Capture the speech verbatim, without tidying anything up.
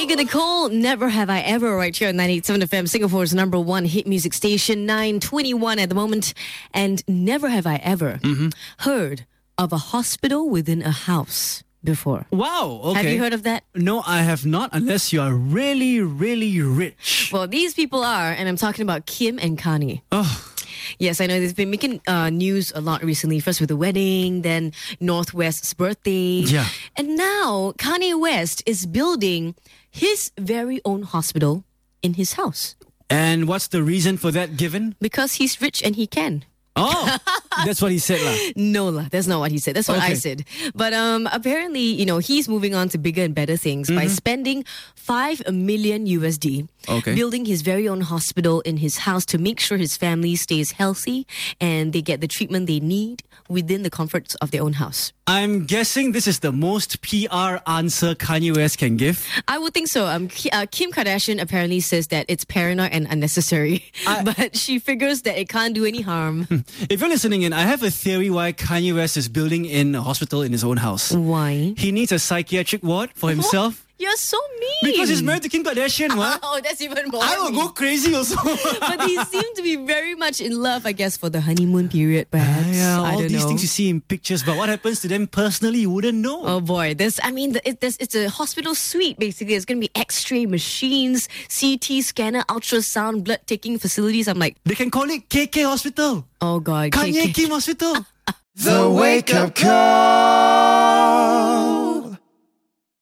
Megan Nicole, Never Have I Ever, right here on ninety-eight point seven F M, Singapore's number one hit music station, nine twenty-one at the moment. And never have I ever mm-hmm. heard of a hospital within a house before. Wow, okay. Have you heard of that? No, I have not, unless you are really, really rich. Well, these people are, and I'm talking about Kim and Kanye. Oh. Yes, I know they've been making uh, news a lot recently. First with the wedding, then Northwest's birthday. Yeah. And now Kanye West is building his very own hospital in his house. And what's the reason for that given? Because he's rich and he can. Oh, that's what he said lah. No lah, that's not what he said. That's what Okay. I said. But um, apparently, you know, he's moving on to bigger and better things mm-hmm. by spending five million U S D okay. building his very own hospital in his house to make sure his family stays healthy and they get the treatment they need within the comforts of their own house. I'm guessing this is the most P R answer Kanye West can give. I would think so. Um, Ki- uh, Kim Kardashian apparently says that it's paranoid and unnecessary, I- but she figures that it can't do any harm. If you're listening in, I have a theory why Kanye West is building in a hospital in his own house. Why? He needs a psychiatric ward for himself. You're so mean. Because he's married to Kim Kardashian, what? Oh, that's even more. I will mean. go crazy also. But they seem to be very much in love, I guess, for the honeymoon period, perhaps. Uh, yeah, I all don't these know. things you see in pictures, but what happens to them personally, you wouldn't know. Oh boy, this, I mean, the, it, this, it's a hospital suite basically. It's going to be x-ray machines, C T scanner, ultrasound, blood taking facilities. I'm like, They can call it K K Hospital. oh god. Kanye K K. Kim Hospital. The Wake Up Call.